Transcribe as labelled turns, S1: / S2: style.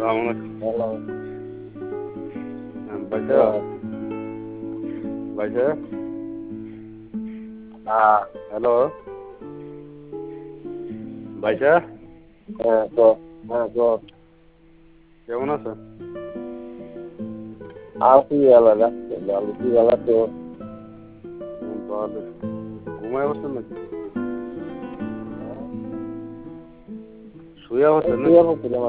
S1: Hello.
S2: বাইশা বাইশা
S1: হ্যাঁ,
S2: hello বাইশা
S1: হ্যাঁ, তো
S2: কেমন আছো?
S1: আছি ভালো লাগছে, ভালো কি ভালো তো
S2: তাহলে ঘুমায় বসছেন নাকি? শুয়ে বসছেন নাকি?